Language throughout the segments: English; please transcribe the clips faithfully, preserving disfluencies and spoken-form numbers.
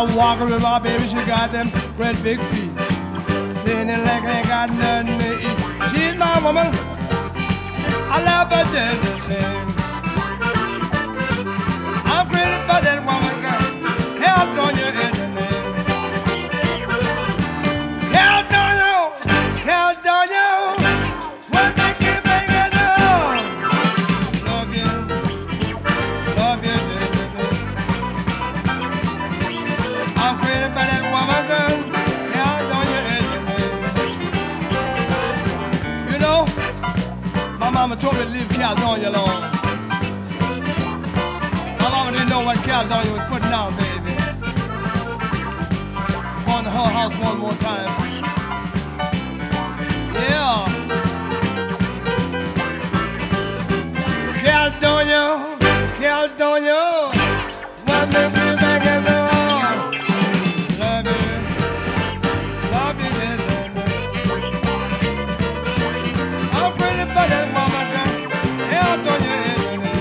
I'm walking with my baby, she got them great big feet. Leaning like ain't got nothing to eat. She's my woman, I love her just the same. I'm crazy for that woman, girl. California is the name. California, California, what make you make it love? Love you, love you, I'm crazy for that woman, girl. California is the name. You know, my mama told me to leave California alone. My mama didn't know what California was putting out, baby. On the whole house one more time. Yeah. California, California, what makes me back in the hall? Love you, love you, yes, I'm crazy for that woman, girl. California is the name.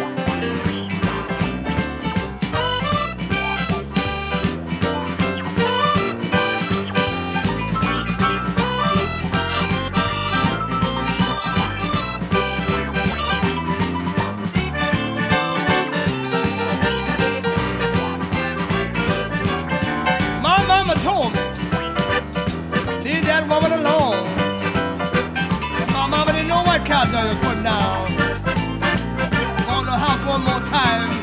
My mama told me, leave that woman alone. But my mama didn't know what California was putting down. On the house one more time.